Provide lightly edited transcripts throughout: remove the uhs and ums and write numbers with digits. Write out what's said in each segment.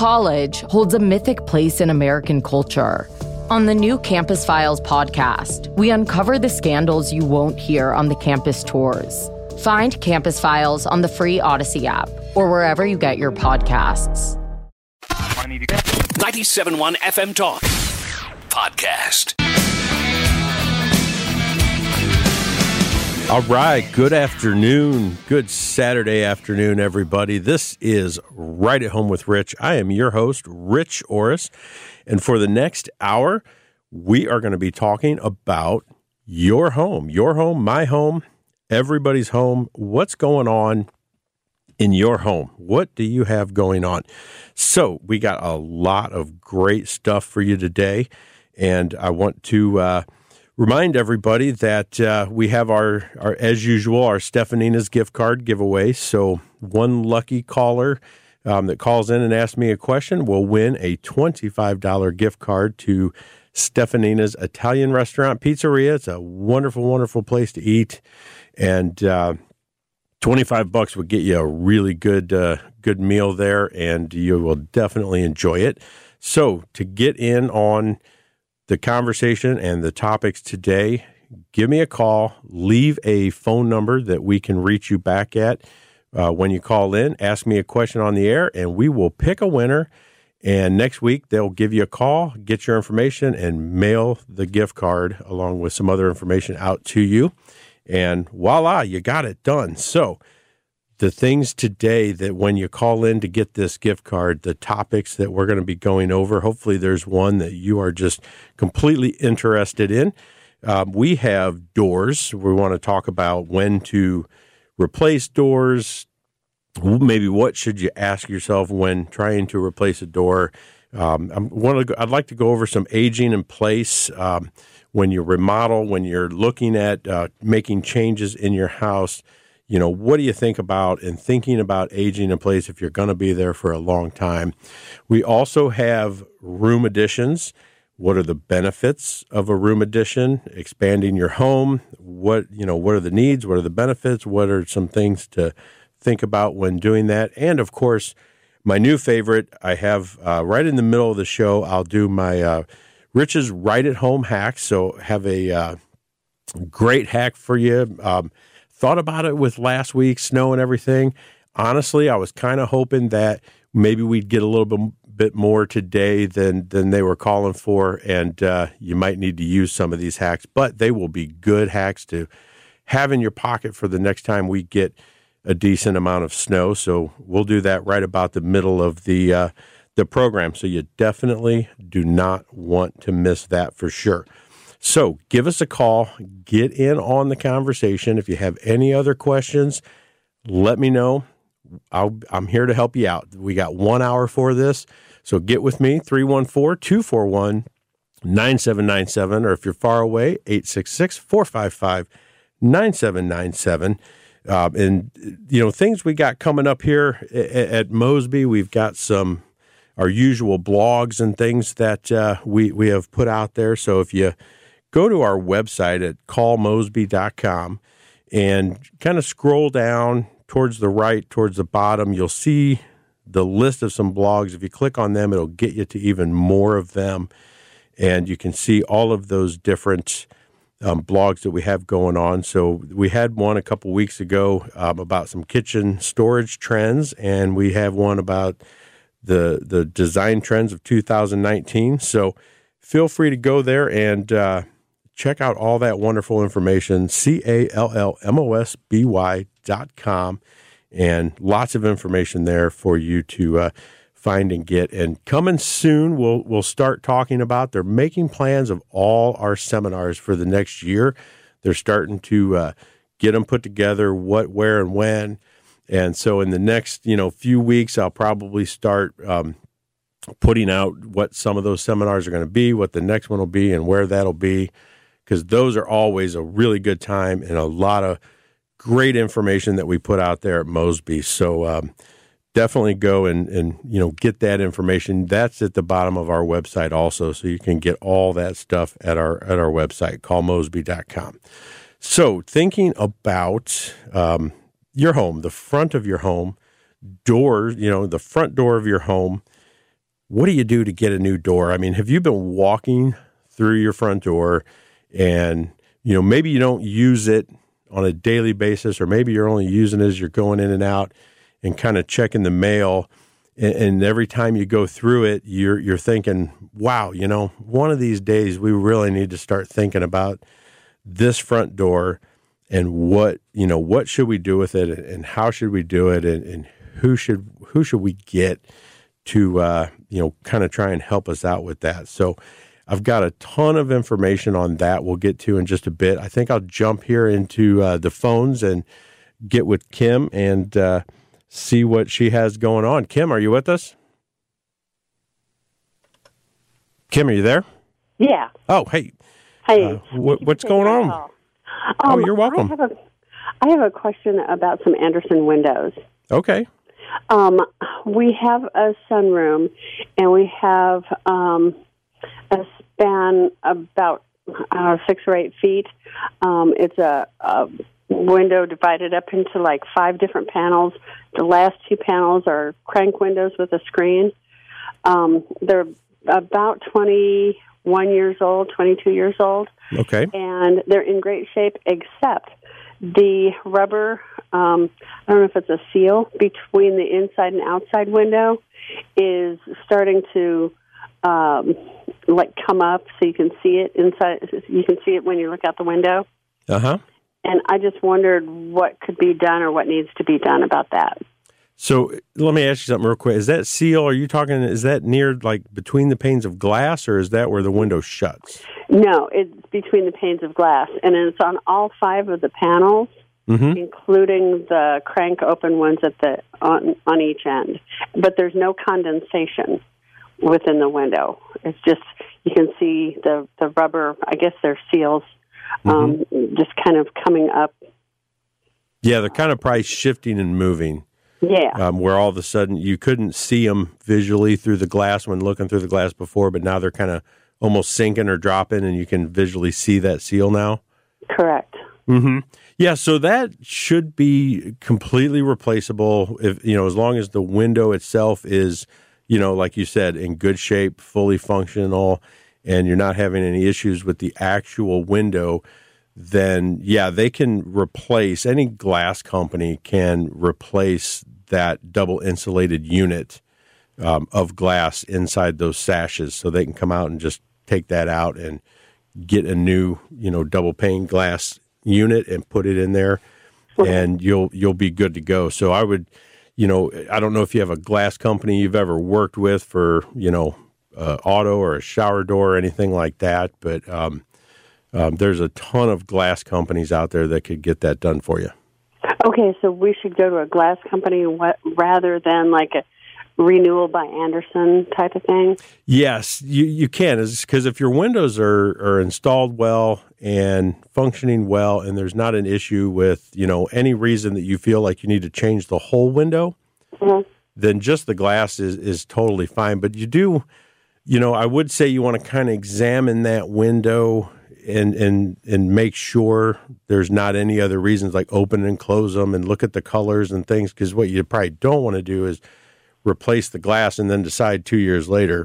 college holds a mythic place in American culture. On the new Campus Files podcast, we uncover the scandals you won't hear on the campus tours. Find Campus Files on the free Odyssey app or wherever you get your podcasts. 97.1 FM Talk Podcast. All right, good afternoon. Good Saturday afternoon, everybody. This is Right at Home with Rich. I am your host, Rich Orris. And for the next hour, we are going to be talking about your home, my home, everybody's home. What's going on in your home? What do you have going on? So we got a lot of great stuff for you today. And I want to remind everybody that we have our, as usual, our Stefanina's gift card giveaway. So one lucky caller that calls in and asks me a question will win a $25 gift card to Stefanina's Italian Restaurant Pizzeria. It's a wonderful, wonderful place to eat. And $25 would get you a really good meal there, and you will definitely enjoy it. So to get in on the conversation and the topics today, give me a call, leave a phone number that we can reach you back at when you call in, ask me a question on the air, and we will pick a winner. And next week, they'll give you a call, get your information, and mail the gift card along with some other information out to you. And voila, you got it done. So the things today that when you call in to get this gift card, the topics that we're going to be going over, hopefully there's one that you are just completely interested in. We have doors. We want to talk about when to replace doors. Maybe what should you ask yourself when trying to replace a door? I'd like to go over some aging in place when you remodel, when you're looking at making changes in your house. You know, what do you think about and thinking about aging in place if you're going to be there for a long time? We also have room additions. What are the benefits of a room addition? Expanding your home. What are the needs? What are the benefits? What are some things to think about when doing that? And of course, my new favorite, I have right in the middle of the show, I'll do my Rich's Right at Home hacks. So have a great hack for you. Thought about it with last week's snow and everything. Honestly, I was kind of hoping that maybe we'd get a little bit more today than they were calling for, and you might need to use some of these hacks, but they will be good hacks to have in your pocket for the next time we get a decent amount of snow. So we'll do that right about the middle of the program. So you definitely do not want to miss that for sure. So give us a call, get in on the conversation. If you have any other questions, let me know. I'm here to help you out. We got 1 hour for this. So get with me, 314-241-9797, or if you're far away, 866-455-9797. And, things we got coming up here at Mosby, we've got our usual blogs and things that we have put out there. So if you go to our website at callmosby.com and kind of scroll down towards the right, towards the bottom, you'll see the list of some blogs. If you click on them, it'll get you to even more of them. And you can see all of those different blogs that we have going on. So we had one a couple weeks ago about some kitchen storage trends, and we have one about the design trends of 2019. So feel free to go there and check out all that wonderful information, CALLMOSBY.com, and lots of information there for you to find and get. And coming soon, we'll start talking about, they're making plans of all our seminars for the next year. They're starting to get them put together, what, where, and when. And so in the next, few weeks, I'll probably start putting out what some of those seminars are going to be, what the next one will be, and where that'll be, because those are always a really good time and a lot of great information that we put out there at Mosby. So definitely go and get that information. That's at the bottom of our website also, so you can get all that stuff at our website, callmosby.com. So thinking about your home, the front of your home, doors, the front door of your home, what do you do to get a new door? I mean, have you been walking through your front door and, maybe you don't use it on a daily basis, or maybe you're only using it as you're going in and out and kind of checking the mail. And every time you go through it, you're thinking, wow, one of these days we really need to start thinking about this front door and what should we do with it and how should we do it and who should we get to, kind of try and help us out with that. So I've got a ton of information on that we'll get to in just a bit. I think I'll jump here into the phones and get with Kim and see what she has going on. Kim, are you with us? Kim, are you there? Yeah. Oh, hey. Hey. What's going on? You're welcome. I have a question about some Andersen windows. Okay. We have a sunroom, and we have a span about 6 or 8 feet. It's a window divided up into like 5 different panels. The last 2 panels are crank windows with a screen. They're about 21 years old, 22 years old. Okay. And they're in great shape, except the rubber, I don't know if it's a seal, between the inside and outside window is starting to come up so you can see it inside. You can see it when you look out the window. Uh-huh. And I just wondered what could be done or what needs to be done about that. So let me ask you something real quick. Is that seal, is that near, like, between the panes of glass, or is that where the window shuts? No, it's between the panes of glass, and it's on all 5 of the panels, including the crank open ones on each end. But there's no condensation within the window. It's just, you can see the rubber, I guess they're seals, just kind of coming up. Yeah, they're kind of probably shifting and moving. Yeah. Where all of a sudden you couldn't see them visually through the glass when looking through the glass before, but now they're kind of almost sinking or dropping, and you can visually see that seal now? Correct. Mm-hmm. Yeah, so that should be completely replaceable if as long as the window itself is, like you said, in good shape, fully functional, and you're not having any issues with the actual window. Then, yeah, they can replace, any glass company can replace that double insulated unit of glass inside those sashes, so they can come out and just take that out and get a new, double pane glass unit and put it in there, and you'll be good to go. So I would, I don't know if you have a glass company you've ever worked with for, auto or a shower door or anything like that, but there's a ton of glass companies out there that could get that done for you. Okay, so we should go to a glass company rather than like a renewal by Andersen type of thing? Yes, you can, because if your windows are installed well and functioning well, and there's not an issue with, any reason that you feel like you need to change the whole window, then just the glass is totally fine. But you do, I would say you want to kind of examine that window and make sure there's not any other reasons, like open and close them and look at the colors and things, because what you probably don't want to do is replace the glass and then decide 2 years later,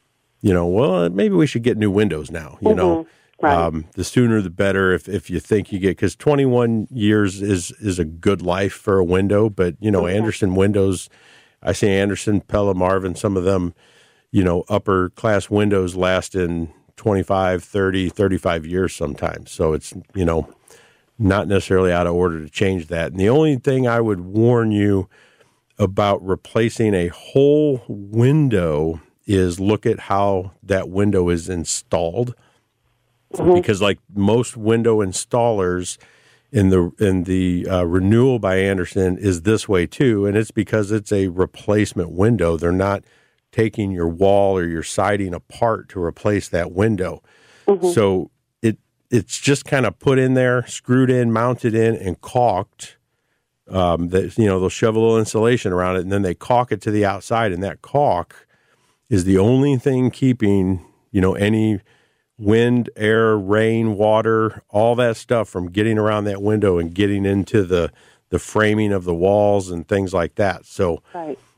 well, maybe we should get new windows now, Right. The sooner the better if you think you get, because 21 years is a good life for a window, but, Andersen windows, I say Andersen, Pella, Marvin, some of them, upper class windows last in 25, 30, 35 years sometimes. So it's, not necessarily out of order to change that. And the only thing I would warn you about replacing a whole window is look at how that window is installed. Because like most window installers in the renewal by Andersen is this way too. And it's because it's a replacement window. They're not taking your wall or your siding apart to replace that window. So it's just kind of put in there, screwed in, mounted in, and caulked. They'll shove a little insulation around it, and then they caulk it to the outside, and that caulk is the only thing keeping, any wind, air, rain, water, all that stuff from getting around that window and getting into the framing of the walls and things like that. So right.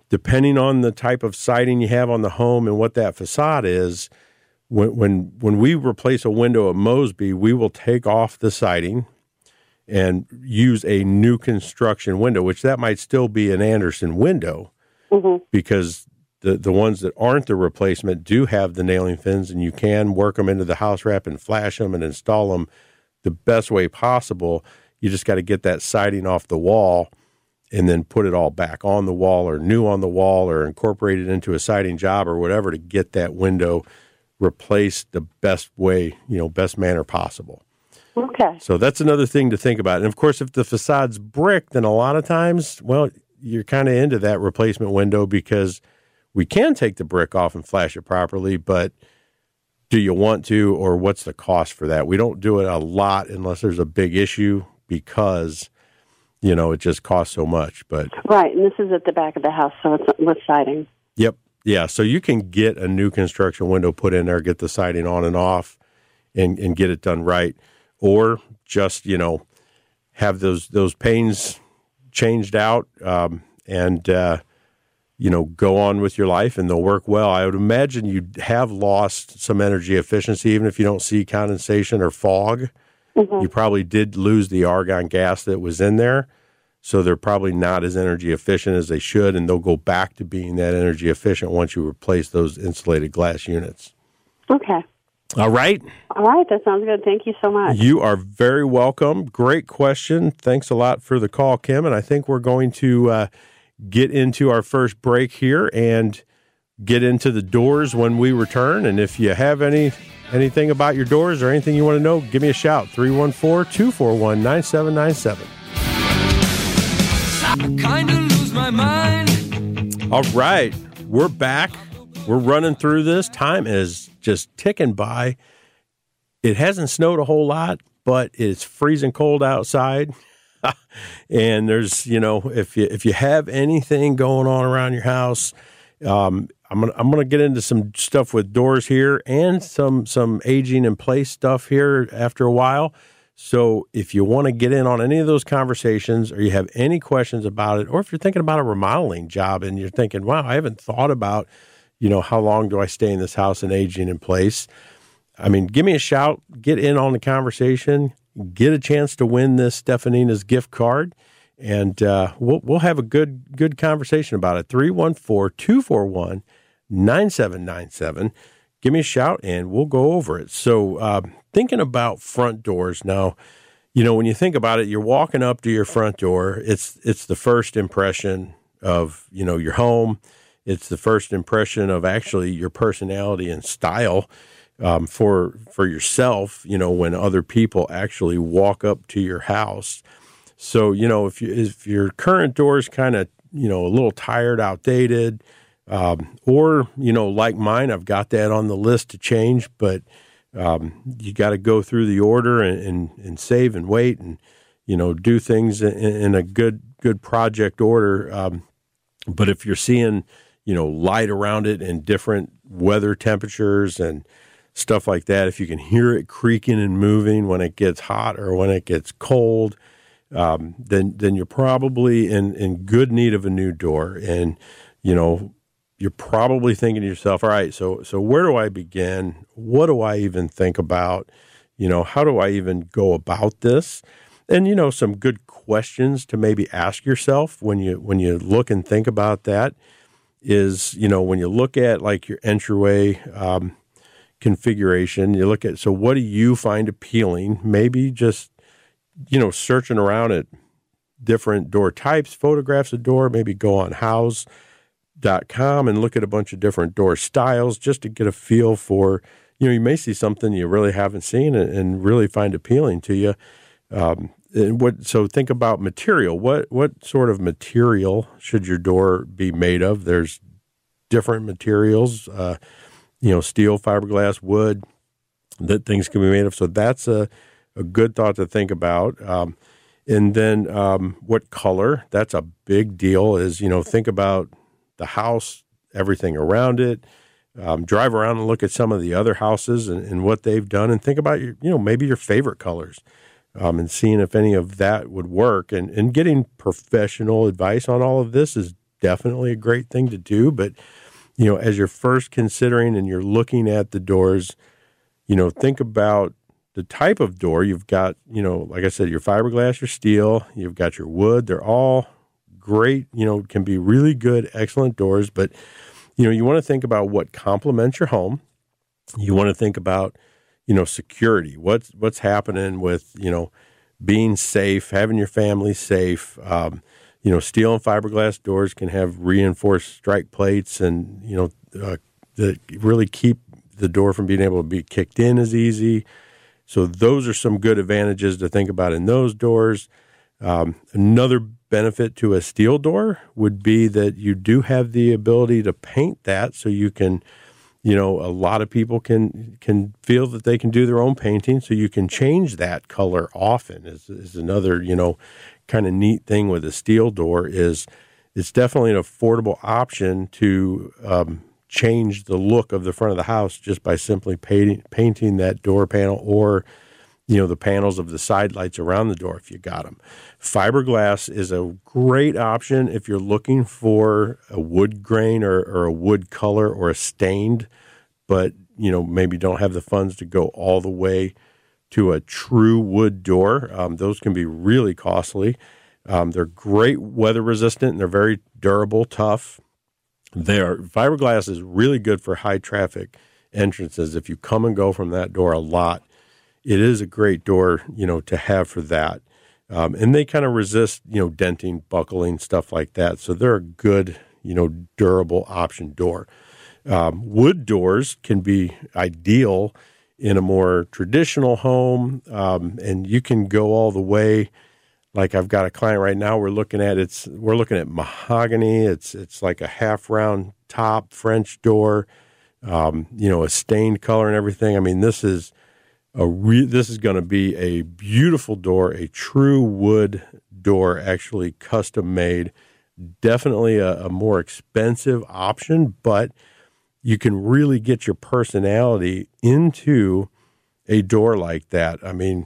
depending on the type of siding you have on the home and what that facade is, when we replace a window at Mosby, we will take off the siding and use a new construction window, which that might still be an Andersen window, because the ones that aren't the replacement do have the nailing fins, and you can work them into the house wrap and flash them and install them the best way possible. You just got to get that siding off the wall and then put it all back on the wall or new on the wall or incorporate it into a siding job or whatever to get that window replaced the best way, best manner possible. Okay. So that's another thing to think about. And, of course, if the facade's brick, then a lot of times, well, you're kind of into that replacement window because we can take the brick off and flash it properly, but do you want to, or what's the cost for that? We don't do it a lot unless there's a big issue because, it just costs so much. But right, and this is at the back of the house, so it's with siding. Yep. Yeah, so you can get a new construction window put in there, get the siding on and off, and get it done right. Or just, have those panes changed out and go on with your life, and they'll work well. I would imagine you have lost some energy efficiency, even if you don't see condensation or fog. You probably did lose the argon gas that was in there, so they're probably not as energy efficient as they should, and they'll go back to being that energy efficient once you replace those insulated glass units. Okay. All right. All right. That sounds good. Thank you so much. You are very welcome. Great question. Thanks a lot for the call, Kim. And I think we're going to get into our first break here and get into the doors when we return. And if you have anything about your doors or anything you want to know, give me a shout. 314-241-9797. I kind of lose my mind. All right. We're back. We're running through this. Time is just ticking by. It hasn't snowed a whole lot, but it's freezing cold outside. And there's, if you have anything going on around your house, I'm gonna get into some stuff with doors here and some aging in place stuff here after a while. So if you want to get in on any of those conversations, or you have any questions about it, or if you're thinking about a remodeling job and you're thinking, wow, I haven't thought about, how long do I stay in this house and aging in place? I mean, give me a shout, get in on the conversation, get a chance to win this Stefanina's gift card, and we'll have a good conversation about it. 314-241-9797. Give me a shout, and we'll go over it. So thinking about front doors now, when you think about it, you're walking up to your front door. It's the first impression of, your home. It's the first impression of actually your personality and style for yourself, when other people actually walk up to your house. So, if your current door is kind of, a little tired, outdated, or, like mine, I've got that on the list to change, but you got to go through the order and save and wait and, do things in a good project order. But if you're seeing, light around it and different weather temperatures and stuff like that, if you can hear it creaking and moving when it gets hot or when it gets cold, then you're probably in good need of a new door. And, you're probably thinking to yourself, all right, so where do I begin? What do I even think about? How do I even go about this? And, some good questions to maybe ask yourself when you look and think about that is, when you look at like your entryway configuration, you look at, so what do you find appealing? Maybe just, searching around at different door types, photographs of door, maybe go on house.com and look at a bunch of different door styles just to get a feel for, you may see something you really haven't seen and really find appealing to you. So think about material. What sort of material should your door be made of? There's different materials, steel, fiberglass, wood, that things can be made of. So that's a good thought to think about. And then what color? That's a big deal is, think about the house, everything around it. Drive around and look at some of the other houses and what they've done and think about maybe your favorite colors. And seeing if any of that would work and getting professional advice on all of this is definitely a great thing to do. But, as you're first considering and you're looking at the doors, think about the type of door. You've got, like I said, your fiberglass, your steel, you've got your wood. They're all great, can be really good, excellent doors. But, you want to think about what complements your home. You want to think about, security. What's happening with, being safe, having your family safe. Steel and fiberglass doors can have reinforced strike plates and, that really keep the door from being able to be kicked in as easy. So those are some good advantages to think about in those doors. Another benefit to a steel door would be that you do have the ability to paint that, so you can, a lot of people can feel that they can do their own painting, so you can change that color often is another, kind of neat thing with a steel door is it's definitely an affordable option to change the look of the front of the house just by simply painting that door panel or, the panels of the side lights around the door if you got them. Fiberglass is a great option if you're looking for a wood grain or a wood color or a stained, but, maybe don't have the funds to go all the way to a true wood door. Those can be really costly. They're great weather resistant and they're very durable, tough. Fiberglass is really good for high traffic entrances. If you come and go from that door a lot, it is a great door, to have for that. And they kind of resist, denting, buckling, stuff like that. So they're a good, durable option door. Wood doors can be ideal in a more traditional home, and you can go all the way. Like I've got a client right now we're looking at mahogany. It's like a half round top French door, a stained color and everything. I mean, this is going to be a beautiful door, a true wood door, actually custom made. Definitely a more expensive option, but you can really get your personality into a door like that. I mean,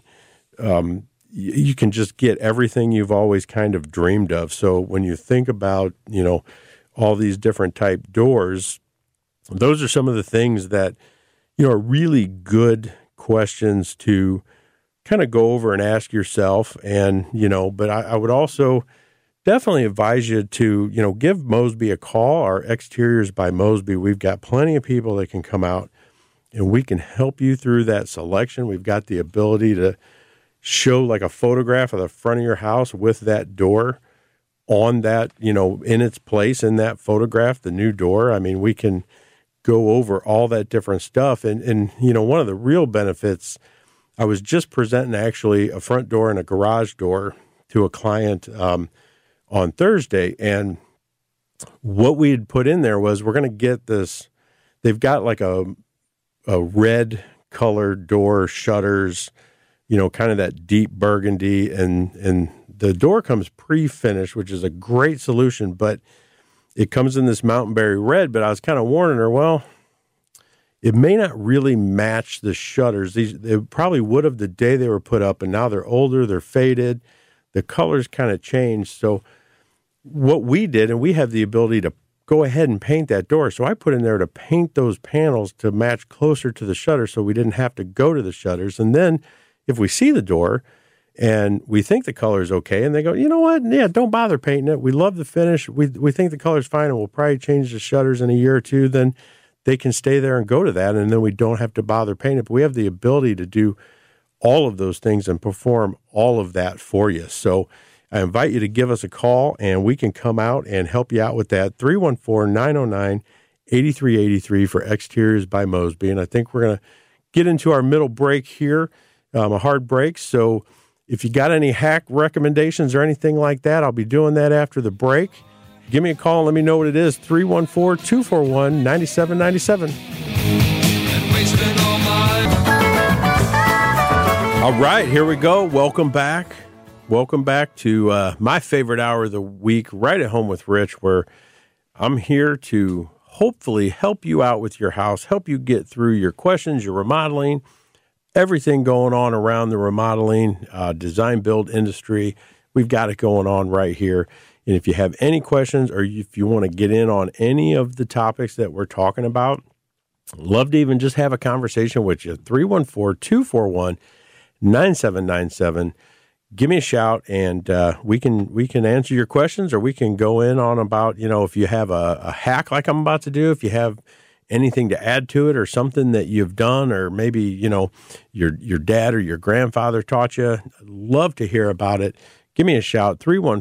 you can just get everything you've always kind of dreamed of. So when you think about, all these different type doors, those are some of the things that, are really good questions to kind of go over and ask yourself. And, but I would also definitely advise you to, give Mosby a call. Our Exteriors by Mosby, we've got plenty of people that can come out and we can help you through that selection. We've got the ability to show like a photograph of the front of your house with that door on that, in its place in that photograph, the new door. I mean, we can go over all that different stuff. And one of the real benefits, I was just presenting actually a front door and a garage door to a client on Thursday. And what we had put in there was we're going to get this, they've got like a red colored door shutters, kind of that deep burgundy, and the door comes pre-finished, which is a great solution, but it comes in this Mountain Berry red. But I was kind of warning her, well, it may not really match the shutters. They probably would have the day they were put up, and now they're older, they're faded, the colors kind of changed. So what we did, and we have the ability to go ahead and paint that door. So I put in there to paint those panels to match closer to the shutter so we didn't have to go to the shutters. And then if we see the door and we think the color is okay, and they go, you know what? Yeah, don't bother painting it. We love the finish. We think the color's fine, and we'll probably change the shutters in a year or two. Then they can stay there and go to that, and then we don't have to bother painting it. But we have the ability to do all of those things and perform all of that for you. So I invite you to give us a call, and we can come out and help you out with that. 314-909-8383 for Exteriors by Mosby. And I think we're going to get into our middle break here, a hard break. So if you got any hack recommendations or anything like that, I'll be doing that after the break. Give me a call and let me know what it is. 314-241-9797. All right, here we go. Welcome back. Welcome back to my favorite hour of the week, Right at Home with Rich, where I'm here to hopefully help you out with your house, help you get through your questions, your remodeling, everything going on around the remodeling, design build industry. We've got it going on right here. And if you have any questions or if you want to get in on any of the topics that we're talking about, love to even just have a conversation with you. 314-241-9797. Give me a shout, and we can answer your questions, or we can go in on about, if you have a hack like I'm about to do, if you have anything to add to it or something that you've done, or maybe, your dad or your grandfather taught you. I'd love to hear about it. Give me a shout,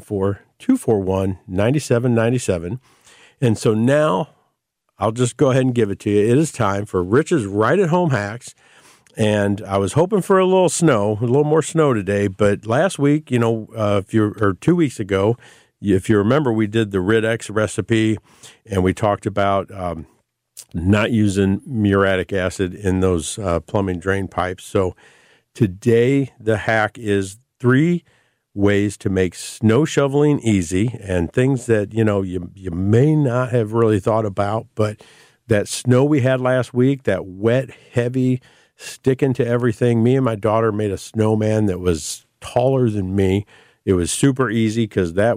314-241-9797. And so now I'll just go ahead and give it to you. It is time for Rich's Right at Home Hacks. And I was hoping for a little more snow today. But last week, 2 weeks ago, if you remember, we did the Rid-X recipe, and we talked about not using muriatic acid in those plumbing drain pipes. So today, the hack is 3 ways to make snow shoveling easy, and things that, you may not have really thought about. But that snow we had last week, that wet, heavy, sticking to everything. Me and my daughter made a snowman that was taller than me. It was super easy because that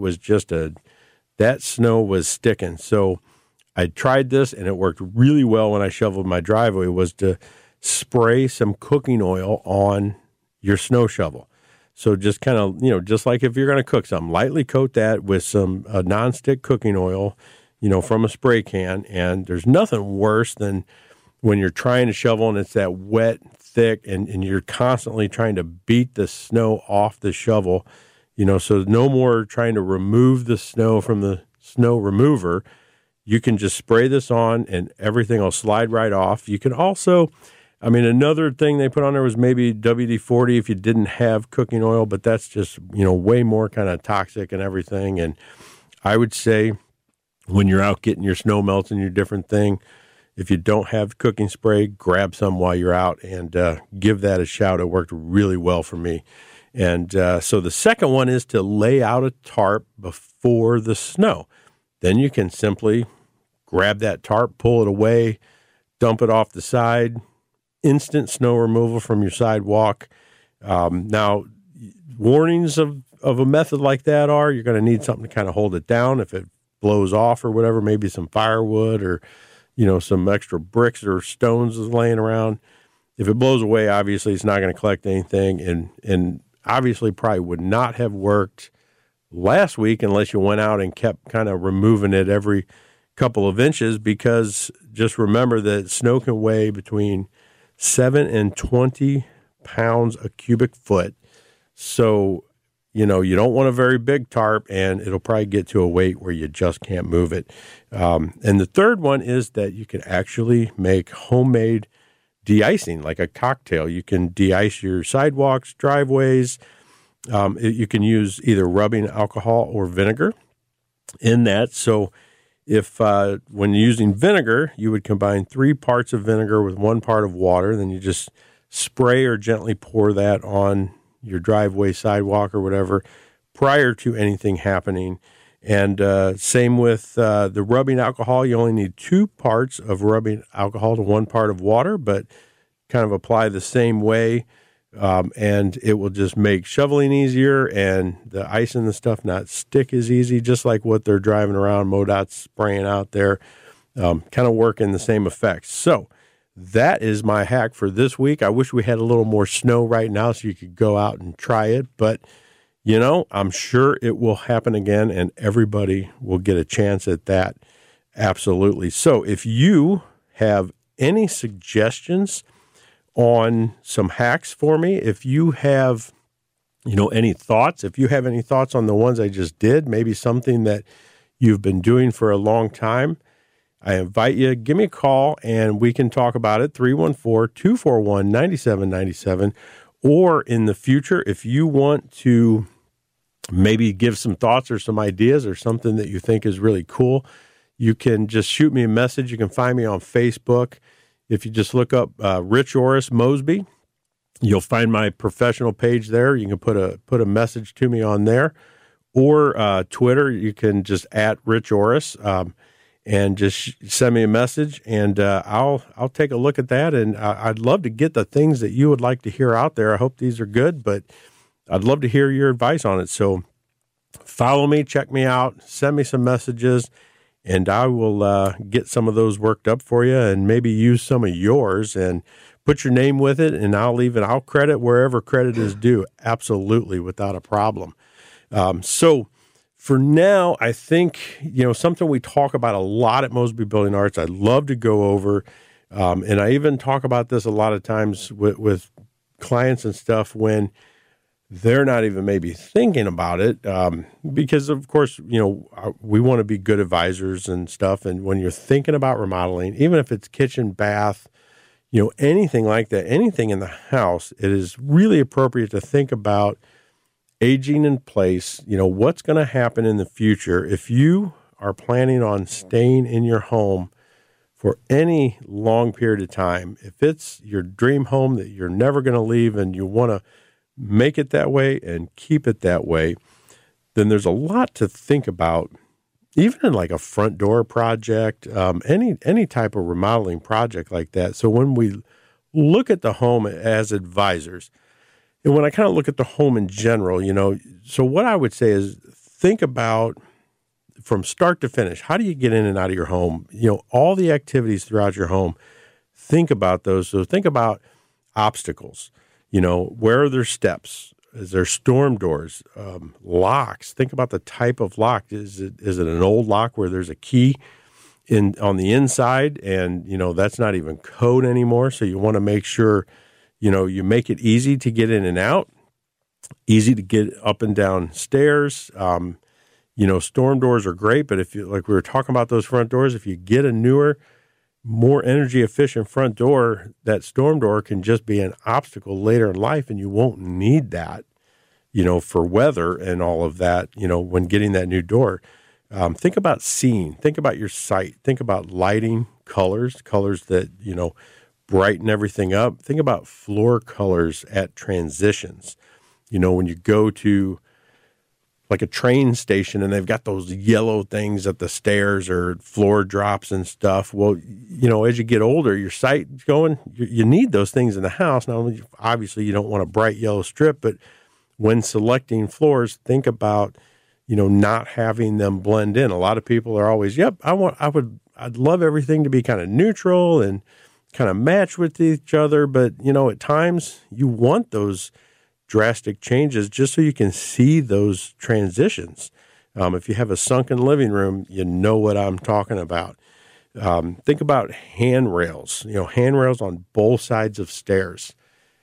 snow was sticking. So I tried this, and it worked really well when I shoveled my driveway, was to spray some cooking oil on your snow shovel. So just kind of, just like if you're going to cook something, lightly coat that with some nonstick cooking oil, from a spray can. And there's nothing worse than when you're trying to shovel and it's that wet, thick, and you're constantly trying to beat the snow off the shovel, so no more trying to remove the snow from the snow remover. You can just spray this on and everything will slide right off. You can also, another thing they put on there was maybe WD-40 if you didn't have cooking oil, but that's just, way more kind of toxic and everything. And I would say when you're out getting your snow melts and your different thing, if you don't have cooking spray, grab some while you're out and give that a shout. It worked really well for me. And so the second one is to lay out a tarp before the snow. Then you can simply grab that tarp, pull it away, dump it off the side, instant snow removal from your sidewalk. Now, warnings of a method like that are you're going to need something to kind of hold it down. If it blows off or whatever, maybe some firewood or some extra bricks or stones is laying around. If it blows away, obviously it's not going to collect anything, and obviously probably would not have worked last week unless you went out and kept kind of removing it every couple of inches, because just remember that snow can weigh between 7 and 20 pounds a cubic foot. So, you don't want a very big tarp, and it'll probably get to a weight where you just can't move it. And the third one is that you can actually make homemade de-icing, like a cocktail. You can de-ice your sidewalks, driveways. You can use either rubbing alcohol or vinegar in that. So if when you're using vinegar, you would combine 3 parts of vinegar with 1 part of water. Then you just spray or gently pour that on your driveway, sidewalk, or whatever prior to anything happening. And same with the rubbing alcohol. You only need 2 parts of rubbing alcohol to 1 part of water, but kind of apply the same way. And it will just make shoveling easier and the ice and the stuff not stick as easy, just like what they're driving around, MoDOT's spraying out there, kind of working the same effects. So that is my hack for this week. I wish we had a little more snow right now so you could go out and try it, but I'm sure it will happen again and everybody will get a chance at that. Absolutely. So if you have any suggestions on some hacks for me, if you have, any thoughts, if you have any thoughts on the ones I just did, maybe something that you've been doing for a long time, I invite you, give me a call and we can talk about it, 314-241-9797. Or in the future, if you want to maybe give some thoughts or some ideas or something that you think is really cool, you can just shoot me a message. You can find me on Facebook. If you just look up Rich Orris Mosby, you'll find my professional page there. You can put a message to me on there. Or Twitter, you can just @ Rich Orris. And just send me a message, and I'll take a look at that. And I'd love to get the things that you would like to hear out there. I hope these are good, but I'd love to hear your advice on it. So follow me, check me out, send me some messages, and I will get some of those worked up for you and maybe use some of yours and put your name with it, and I'll credit wherever credit is due. Absolutely, without a problem. So for now, I think, something we talk about a lot at Mosby Building Arts, I'd love to go over, and I even talk about this a lot of times with clients and stuff when they're not even maybe thinking about it, because of course, we want to be good advisors and stuff. And when you're thinking about remodeling, even if it's kitchen, bath, anything like that, anything in the house, it is really appropriate to think about aging in place. What's going to happen in the future if you are planning on staying in your home for any long period of time. If it's your dream home that you're never going to leave and you want to make it that way and keep it that way, then there's a lot to think about, even in like a front door project, any type of remodeling project like that. So when we look at the home as advisors, and when I kind of look at the home in general, so what I would say is think about from start to finish, how do you get in and out of your home? All the activities throughout your home, think about those. So think about obstacles. Where are there steps? Is there storm doors, locks? Think about the type of lock. Is it an old lock where there's a key on the inside, and that's not even code anymore? So you want to make sure you make it easy to get in and out, easy to get up and down stairs. Storm doors are great, but if you, like we were talking about those front doors, if you get a newer, more energy efficient front door, that storm door can just be an obstacle later in life, and you won't need that, for weather and all of that, when getting that new door. Think about seeing, think about your sight, think about lighting, colors that, brighten everything up. Think about floor colors at transitions. When you go to like a train station and they've got those yellow things at the stairs or floor drops and stuff. Well, as you get older, your sight's going, you need those things in the house. Now, obviously you don't want a bright yellow strip, but when selecting floors, think about, not having them blend in. A lot of people are always, I'd love everything to be kind of neutral and kind of match with each other. But, at times you want those drastic changes just so you can see those transitions. If you have a sunken living room, you know what I'm talking about. Think about handrails, handrails on both sides of stairs.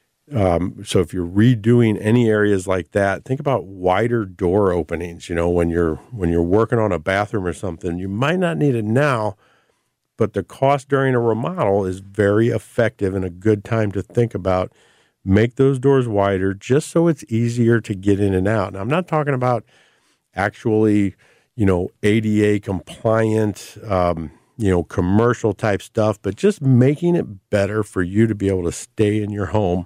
So if you're redoing any areas like that, think about wider door openings. When you're working on a bathroom or something, you might not need it now, but the cost during a remodel is very effective and a good time to think about. Make those doors wider just so it's easier to get in and out. Now, I'm not talking about actually, ADA compliant, commercial type stuff, but just making it better for you to be able to stay in your home,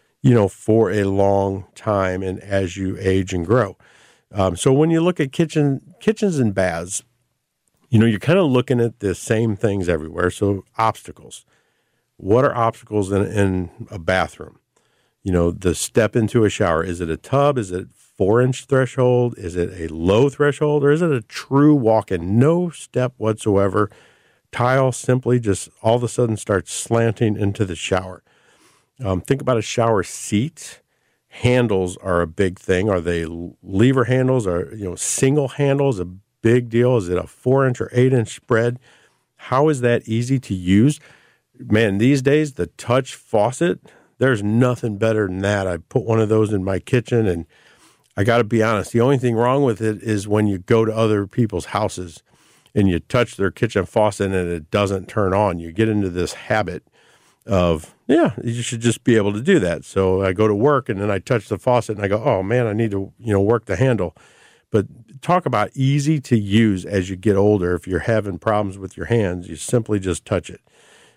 for a long time and as you age and grow. So when you look at kitchens and baths, you're kind of looking at the same things everywhere. So obstacles. What are obstacles in a bathroom? The step into a shower. Is it a tub? Is it 4-inch threshold? Is it a low threshold? Or is it a true walk-in? No step whatsoever. Tile simply just all of a sudden starts slanting into the shower. Think about a shower seat. Handles are a big thing. Are they lever handles? Or single handles? A big deal. Is it a 4-inch or 8-inch spread? How is that easy to use? Man, these days, the touch faucet, there's nothing better than that. I put one of those in my kitchen, and I got to be honest, the only thing wrong with it is when you go to other people's houses and you touch their kitchen faucet and it doesn't turn on. You get into this habit of, you should just be able to do that. So I go to work and then I touch the faucet and I go, oh man, I need to, work the handle. But talk about easy to use as you get older. If you're having problems with your hands, you simply just touch it.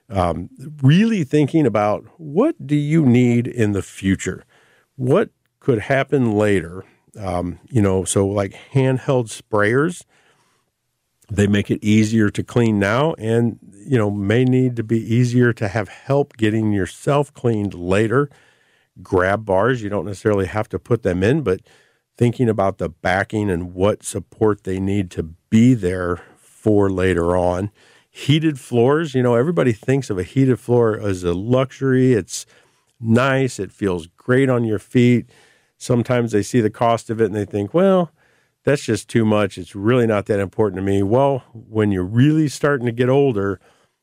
Really thinking about what do you need in the future? What could happen later? So like handheld sprayers, they make it easier to clean now and, may need to be easier to have help getting yourself cleaned later. Grab bars, you don't necessarily have to put them in, but thinking about the backing and what support they need to be there for later on. Heated floors, everybody thinks of a heated floor as a luxury. It's nice. It feels great on your feet. Sometimes they see the cost of it and they think, well, that's just too much. It's really not that important to me. Well, when you're really starting to get older,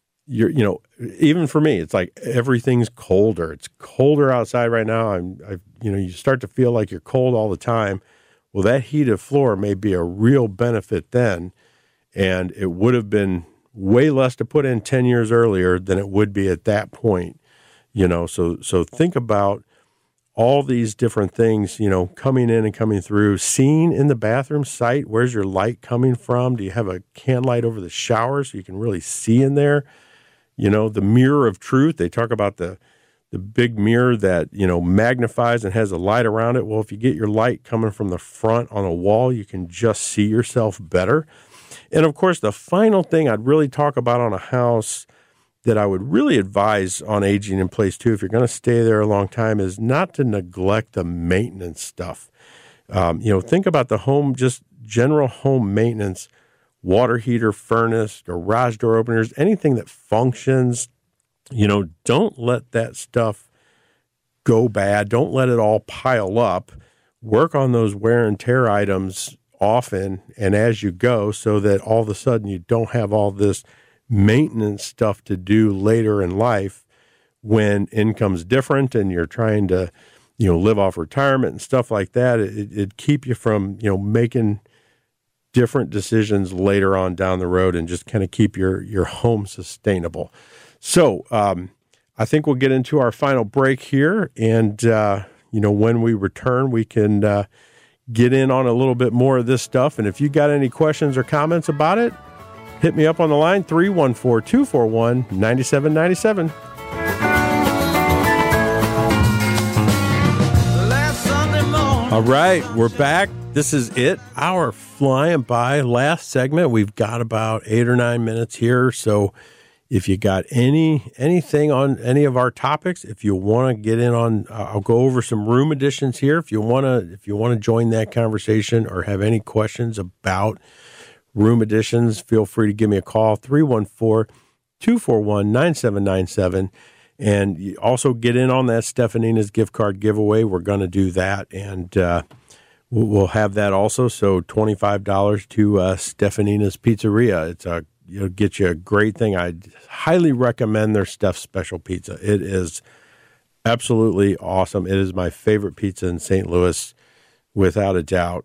even for me, it's like everything's colder. It's colder outside right now. You start to feel like you're cold all the time. Well, that heated floor may be a real benefit then, and it would have been way less to put in 10 years earlier than it would be at that point. So think about all these different things, coming in and coming through, seeing in the bathroom site, where's your light coming from? Do you have a can light over the shower so you can really see in there? The mirror of truth, they talk about the big mirror that, magnifies and has a light around it. Well, if you get your light coming from the front on a wall, you can just see yourself better. And of course, the final thing I'd really talk about on a house that I would really advise on aging in place too, if you're going to stay there a long time, is not to neglect the maintenance stuff. Think about the home, just general home maintenance, water heater, furnace, garage door openers, anything that functions. Don't let that stuff go bad. Don't let it all pile up. Work on those wear and tear items often and as you go, so that all of a sudden you don't have all this maintenance stuff to do later in life when income's different and you're trying to, live off retirement and stuff like that. It'd keep you from, making different decisions later on down the road and just kind of keep your home sustainable. So I think we'll get into our final break here. And, when we return, we can get in on a little bit more of this stuff. And if you got any questions or comments about it, hit me up on the line, 314-241-9797. All right, we're back. This is it. Our flying by last segment. We've got about 8 or 9 minutes here. So if you got anything on any of our topics, if you want to get in on, I'll go over some room additions here. If you want to join that conversation or have any questions about room additions, feel free to give me a call, 314-241-9797. And you also get in on that Stefanina's gift card giveaway. We're going to do that, and we'll have that also. So $25 to Stefanina's Pizzeria. It's get you a great thing. I highly recommend their stuffed special pizza. It is absolutely awesome. It is my favorite pizza in St. Louis, without a doubt.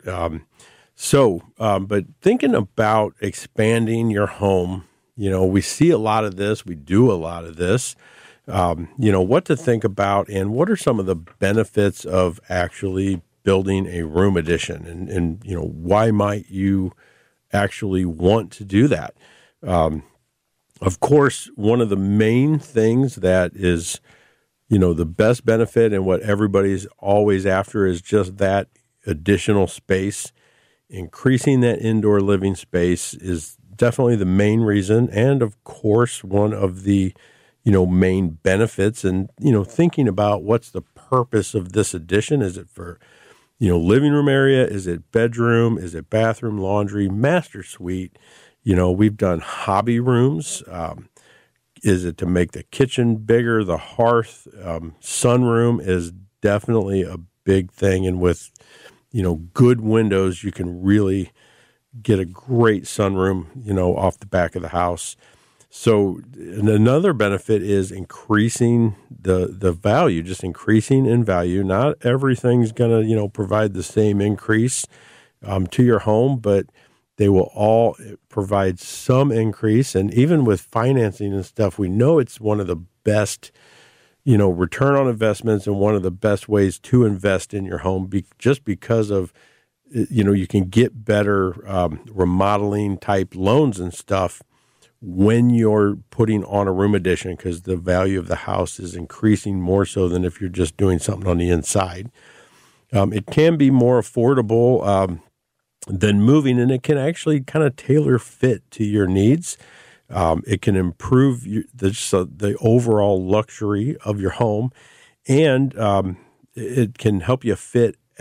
But thinking about expanding your home, we see a lot of this. We do a lot of this. What to think about and what are some of the benefits of actually building a room addition, and why might you actually want to do that? Of course, one of the main things that is, the best benefit and what everybody's always after is just that additional space. Increasing that indoor living space is definitely the main reason. And of course, one of the, main benefits, and, thinking about what's the purpose of this addition. Is it for, living room area? Is it bedroom? Is it bathroom, laundry, master suite? We've done hobby rooms. Is it to make the kitchen bigger, the hearth? Sunroom is definitely a big thing. And with, good windows, you can really get a great sunroom, off the back of the house. So another benefit is increasing the value, just increasing in value. Not everything's going to, provide the same increase to your home, but they will all provide some increase. And even with financing and stuff, we know it's one of the best, return on investments and one of the best ways to invest in your home, just because of, you can get better remodeling type loans and stuff when you're putting on a room addition, because the value of the house is increasing more so than if you're just doing something on the inside. It can be more affordable than moving, and it can actually kind of tailor fit to your needs. It can improve the overall luxury of your home, and it can help you fit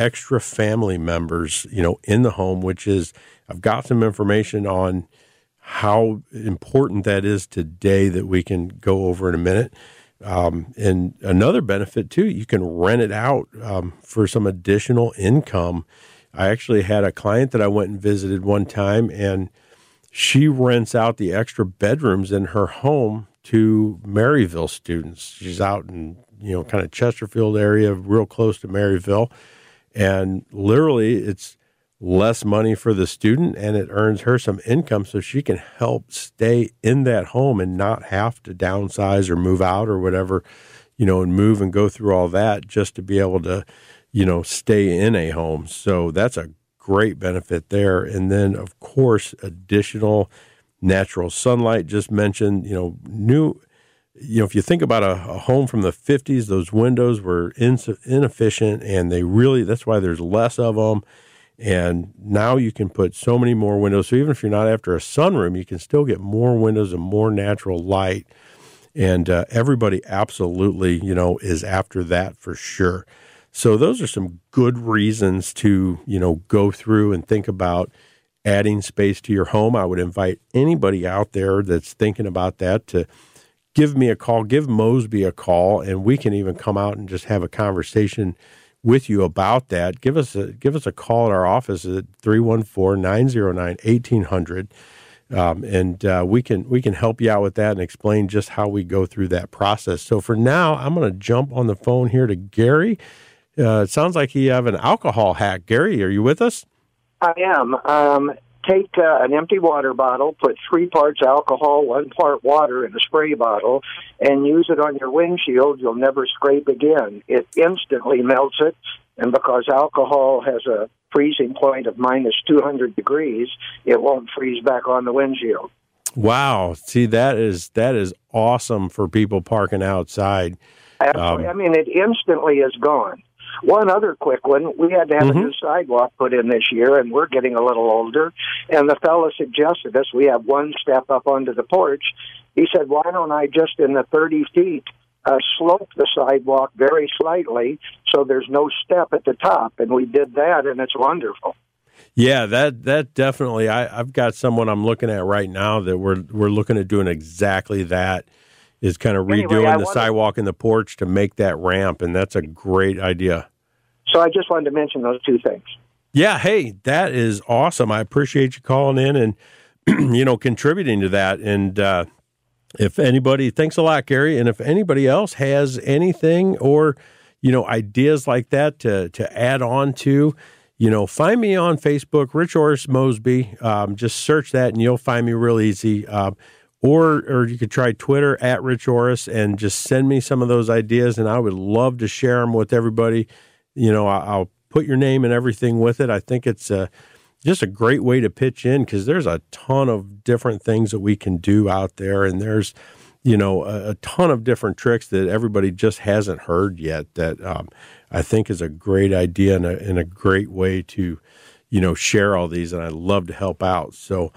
extra family members, in the home, which is, I've got some information on how important that is today that we can go over in a minute. And another benefit too, you can rent it out for some additional income. I actually had a client that I went and visited one time, and she rents out the extra bedrooms in her home to Maryville students. She's out in, kind of Chesterfield area, real close to Maryville. And literally it's less money for the student, and it earns her some income so she can help stay in that home and not have to downsize or move out or whatever, and move and go through all that just to be able to, stay in a home. So that's a great benefit there. And then, of course, additional natural sunlight. Just mentioned, if you think about a home from the 50s, those windows were inefficient, and that's why there's less of them. And now you can put so many more windows. So even if you're not after a sunroom, you can still get more windows and more natural light. And everybody absolutely, is after that for sure. So those are some good reasons to, go through and think about adding space to your home. I would invite anybody out there that's thinking about that to give me a call, give Mosby a call, and we can even come out and just have a conversation with you about that. Give us a call at our office at 314-909-1800. And we can help you out with that and explain just how we go through that process. So for now, I'm going to jump on the phone here to Gary. It sounds like you have an alcohol hack. Gary, are you with us? I am. Take an empty water bottle, put 3 parts alcohol, 1 part water in a spray bottle, and use it on your windshield. You'll never scrape again. It instantly melts it, and because alcohol has a freezing point of minus 200 degrees, it won't freeze back on the windshield. Wow. See, that is awesome for people parking outside. Absolutely. It instantly is gone. One other quick one, we had to have a new sidewalk put in this year, and we're getting a little older, and the fellow suggested us, we have 1 step up onto the porch. He said, why don't I just in the 30 feet slope the sidewalk very slightly so there's no step at the top, and we did that, and it's wonderful. Yeah, that definitely, I've got someone I'm looking at right now that we're looking at doing exactly that. Is kind of redoing the sidewalk and the porch to make that ramp, and that's a great idea. So I just wanted to mention those 2 things. Yeah, hey, that is awesome. I appreciate you calling in and, contributing to that. And if anybody, thanks a lot, Gary, and if anybody else has anything or, ideas like that to add on to, find me on Facebook, Rich Orris Mosby. Just search that, and you'll find me real easy. Or you could try Twitter at Rich Orris and just send me some of those ideas, and I would love to share them with everybody. I'll put your name and everything with it. I think it's just a great way to pitch in because there's a ton of different things that we can do out there, and there's, a ton of different tricks that everybody just hasn't heard yet that I think is a great idea and a great way to, share all these, and I'd love to help out. So,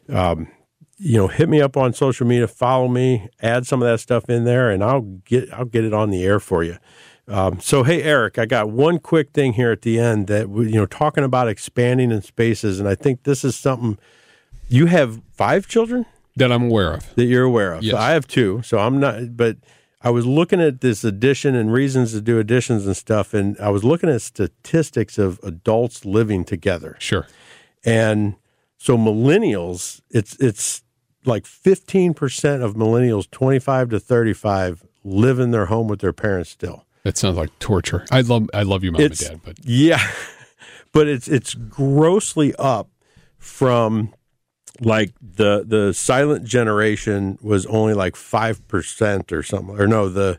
hit me up on social media, follow me, add some of that stuff in there, and I'll get it on the air for you. So, hey, Eric, I got one quick thing here at the end that, talking about expanding in spaces, and I think this is something, you have 5 children? That I'm aware of. That you're aware of. Yes. So I have 2, so I'm not, but I was looking at this addition and reasons to do additions and stuff, and I was looking at statistics of adults living together. Sure. And so millennials, it's like 15% of millennials, 25 to 35, live in their home with their parents still. That sounds like torture. I love you, Mom and Dad, but yeah, but it's grossly up from like the silent generation was only like 5% or something, or no, the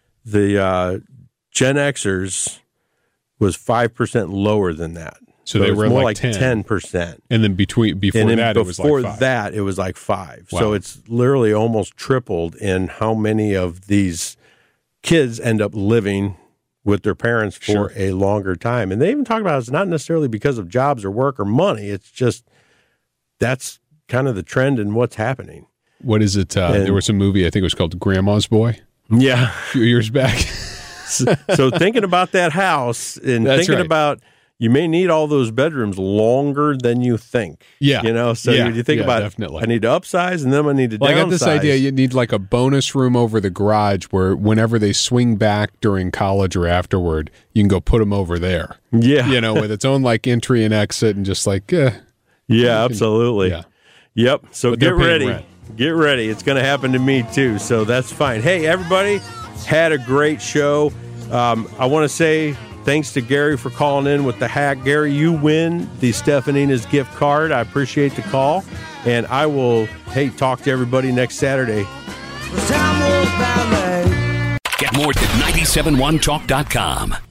Gen Xers was 5% lower than that. So they were more like 10%. And then before that, it was like 5. Before that, it was like 5. Wow. So it's literally almost tripled in how many of these kids end up living with their parents for a longer time. And they even talk about it's not necessarily because of jobs or work or money. It's just that's kind of the trend in what's happening. What is it? There was a movie, I think it was called Grandma's Boy. Yeah. A few years back. So thinking about that house and That's thinking right. about, you may need all those bedrooms longer than you think. Yeah. So you think about, definitely. I need to upsize and then I need to downsize. I got this idea. You need like a bonus room over the garage where whenever they swing back during college or afterward, you can go put them over there. Yeah. With its own like entry and exit and just like, Yeah, absolutely. Yeah. Yep. So But get they're paying ready. rent. Get ready. It's going to happen to me too. So that's fine. Hey, everybody, had a great show. I want to say thanks to Gary for calling in with the hack. Gary, you win the Stefanina's gift card. I appreciate the call. And I will, talk to everybody next Saturday. Get more at 971talk.com.